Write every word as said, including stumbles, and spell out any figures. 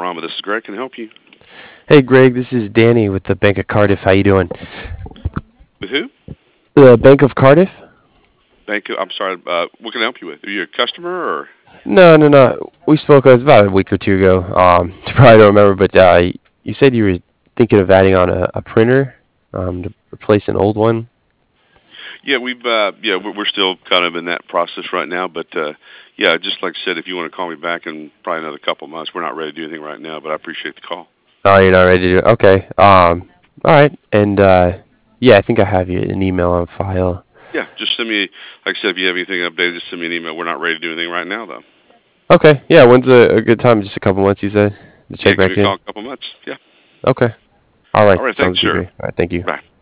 Mama. This is Greg. Can I help you? Hey Greg, this is Danny with the Bank of Cardiff. How you doing? With who? The Bank of Cardiff? Thank you. I'm sorry. Uh, what can I help you with? Are you a customer or? No, no, no. We spoke uh, about a week or two ago. Um, you probably don't remember, but uh, you said you were thinking of adding on a, a printer um, to replace an old one. Yeah, we've uh, yeah, we're we're still kind of in that process right now. But uh, yeah, just like I said, if you want to call me back in probably another couple of months, we're not ready to do anything right now. But I appreciate the call. Oh, you're not ready to do it. Okay. Um, all right. And uh, yeah, I think I have you an email on file. Yeah, just send me. Like I said, if you have anything updated, just send me an email. We're not ready to do anything right now, though. Okay. Yeah. When's a, a good time? Just a couple months, you said, to Yeah, check give me back a call in. in a couple of months. Yeah. Okay. All right. All right. Sounds Thanks, good, sir. Greg. All right. Thank you. Bye.